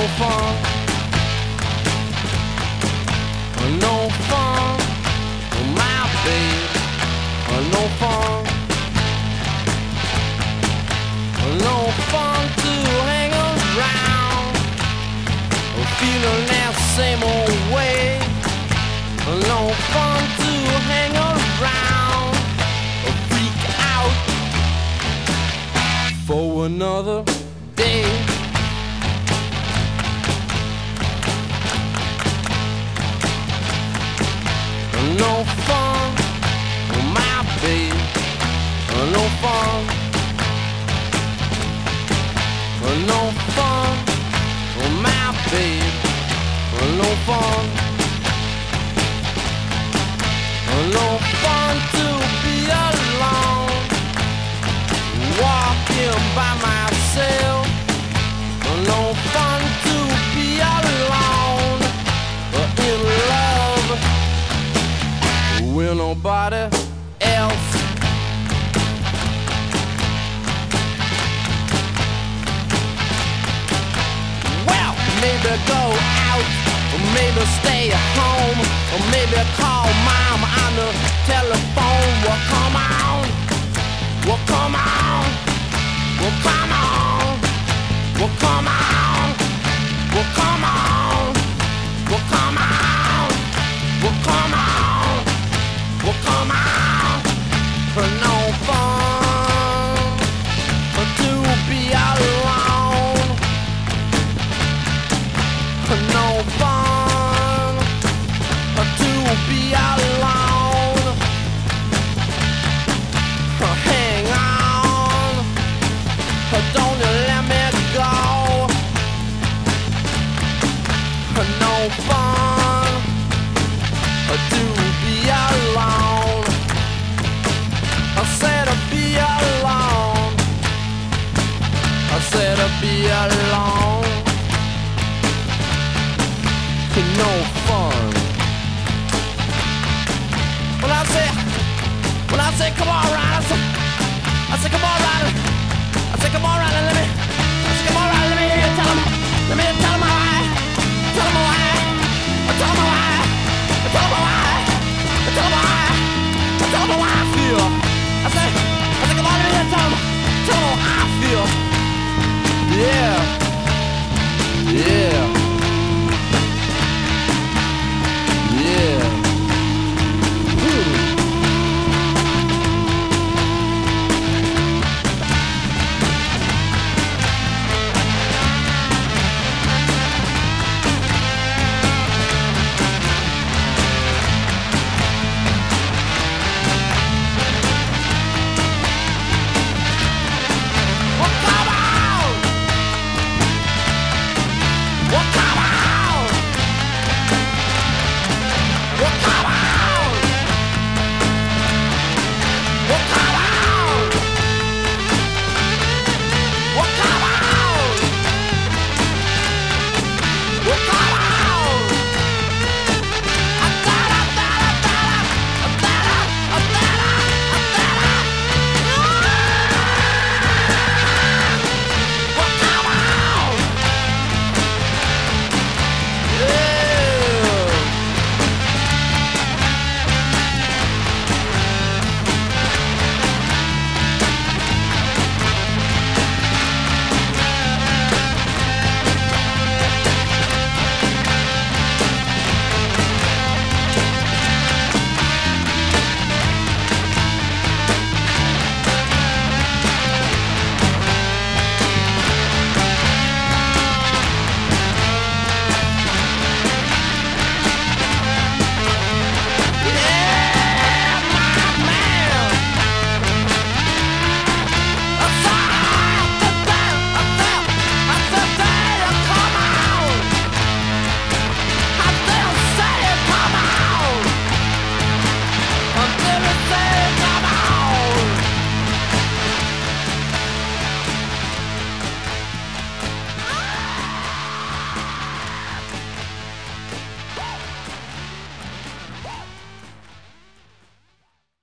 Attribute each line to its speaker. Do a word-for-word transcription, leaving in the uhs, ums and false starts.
Speaker 1: fun, no fun, my babe, no fun, no fun to hang around, feeling that same old way, no fun to hang around, freak out for another day. No fun, my babe, no fun, no fun, my babe, no fun, no fun to be alone, walking by myself, no fun to be alone, in love with nobody else. Well, maybe go out, or maybe stay at home, or maybe call mom on the telephone. Well, come on, well, come on, well, come on, well, come on, well, come on, well, come on, well, come on. Well, come on, no fun to be alone, no fun to be alone. Hang on, don't you let me go. No fun to be alone. I said to be alone. I said to be alone. No fun. When I say, when I say, come on, Ryan, I say, I say, come on.